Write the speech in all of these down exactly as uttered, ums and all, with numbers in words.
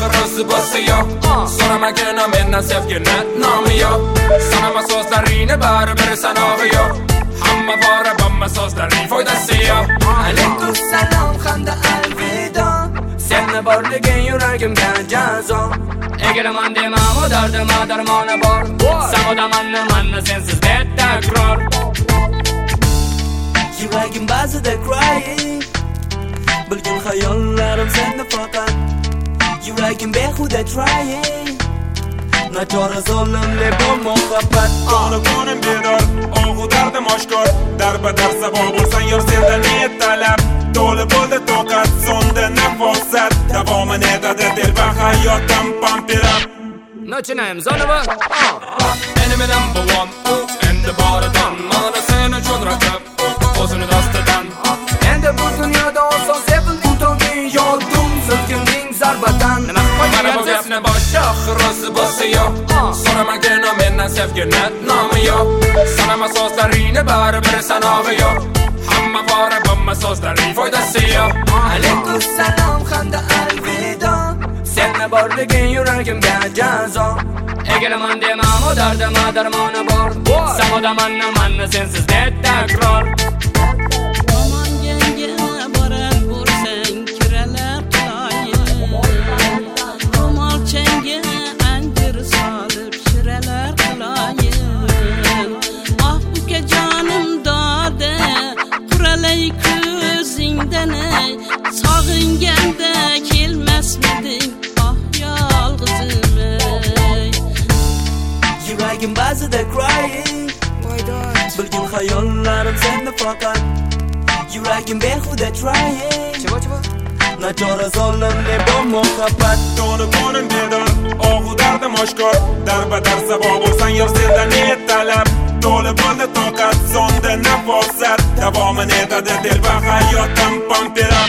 ro'zi bo'lsa yo'q. So'ramagin mendan sevgini nomi yo'q. Sanama so'zlaringni baribir sanog'i yo'q. Hamma bora bomba so'zlaring foydasi yo'q. Alaykum salom hamda alvido. Senni borliging yuragimga jazo. Egaraman demam o dardima darmoni bor. Savodamanni manni sensiz bet takror. Yuragim ba'zida crying. Bilgin xayollarim senda faqat. Yuragim behuda trying. Nachora zolimli bu muhabbat. Qoni qonim bedor, og'u dardim oshkor. Darbadar sabo bo'lsang yor sendan niyat talab. To'li bo'ldi toqat, sonda nafosat. Davomin etadi dilba hayotim pampirab. Начинаем заново. Enemy number one, endi boridan mana sen uchun raqib, o'zini dastidan. Endi bu dunyoda oson sevilding to'g'ri yodim silkinding zarbadan. Mana bu gapni boshqa ro'zi bo'lsa yo'q. So'ramagin mendan sevgini nomi yo'q. Sanama so'zlaringni baribir sanog'i yo'q. Hamma bora bomba so'zlaring foydasi yo'q. Alaykum salom hamda alvido. Senni borliging yuragimga jazo. Egaraman demam o dardima darmoni bor. Savodamanni manni sensiz bet takror. Sağınganda kelmasmiding ah yolg'izim ey. Yuragim ba'zida crying. Bilgin xayollarim senda faqat. Yuragim behuda trying. Chivo chivo. Nachora zolimli bu muhabbat. To'li qonim bedor, og'u dardim oshkor. Darbadar sabo bo'lsang yor sendan niyat talab. To'li bo'ldi toqat, sonda nafosat. Davomin etadi dilba hayotim pampirab.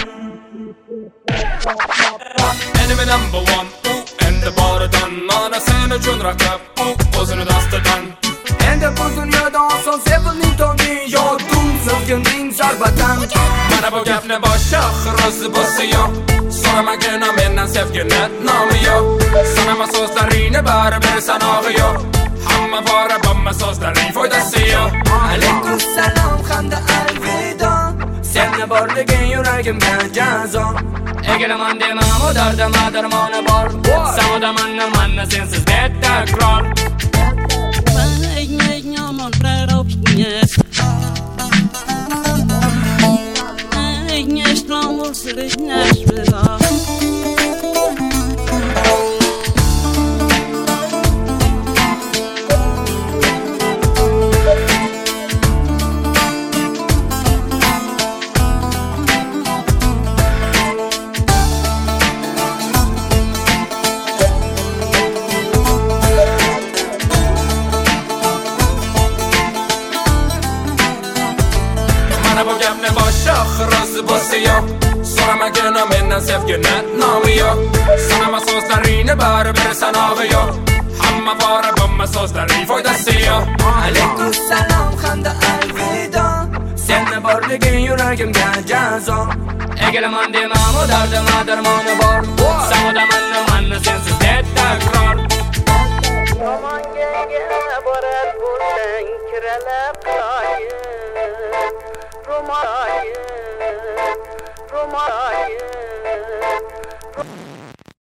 Enemy number one, endi boridan mana sen uchun raqib, o'zini dastidan. Endi bu dunyoda oson sevilding to'g'ri yodim silkinding zarbadan. Mana bu gapni boshqa ro'zi bo'lsa yo'q. So'ramagin mendan sevgini nomi yo'q. Sanama so'zlaringni baribir sanog'i yo'q. Hamma bora bomba so'zlaring foydasi yo'q. Alaykum salom hamda alvido. Senni borliging yuragimga jazo. Egaraman demam o dardima darmoni bor. Savodamanni manni sensiz bet takror. Mana bu gapni boshqa ro'zi bo'lsa yo'q. So'ramagin mendan sevgini nomi yo'q. Sanama so'zlaringni baribir sanog'i yo'q. Hamma bora bomba so'zlaring foydasi yo'q. Alaykum salom hamda alvido. Senni borliging yuragimga jazo. Egaraman demam o dardima darmoni bor. Savodamanni manni sensiz bet takror. Romonga borar bo'lsang kiralab qo'ying. Romoyim, romoyim.